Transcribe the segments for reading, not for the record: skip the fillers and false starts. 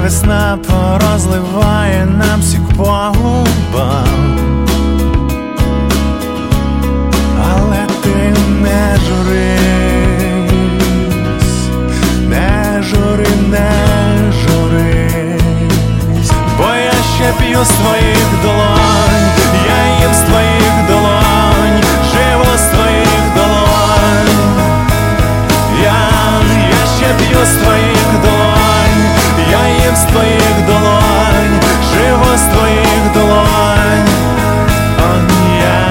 весна порозливає нам сік по губам, але ти не журись, не жури, не журись, бо я ще п'ю з твоїх долонь, я їм з твоїх долонь, живу з твоїх долонь, я ще п'ю з твоїх долонь, я їм з твоїх долонь, живу з твоїх долонь, я.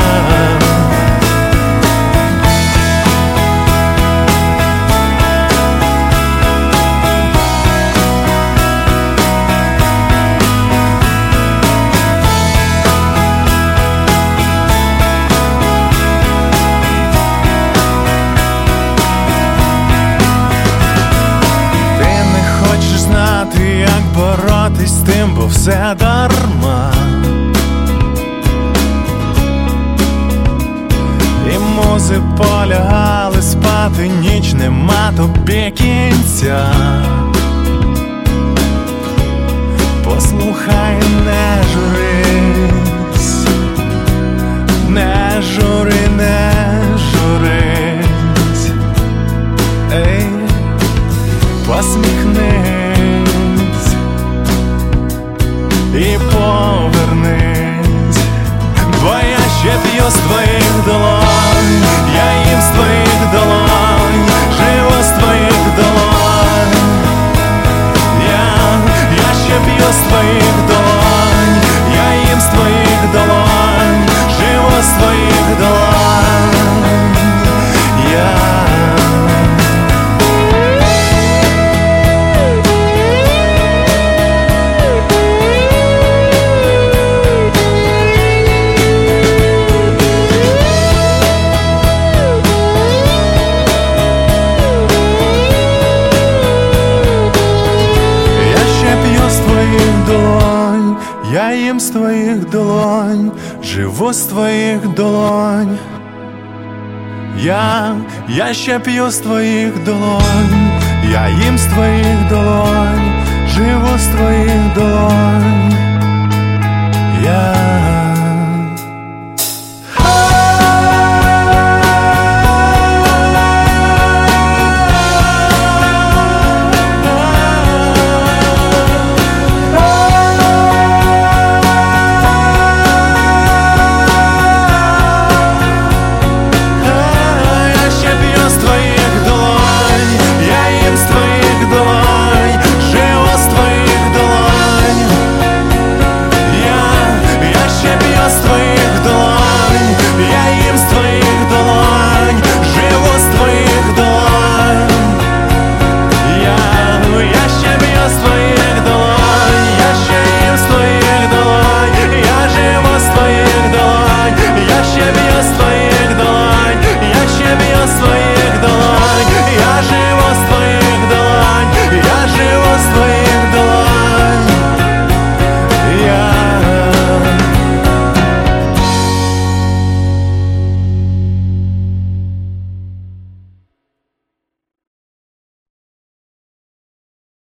Як боротись з тим, бо все дарма, і музи полягали спати, ніч нема тобі кінця. Послухай, не журись, не жури, не журись, ей, посміхнись і повернись, бо я ще п'ю з твоїх долонь, я їм з твоїх долонь, живу з твоїх долонь, я ще п'ю з твоїх долонь, я їм з твоїх долонь, живу з твоїх долонь, я. Я їм з твоїх долонь, живу з твоїх долонь, я ще п'ю з твоїх долонь, я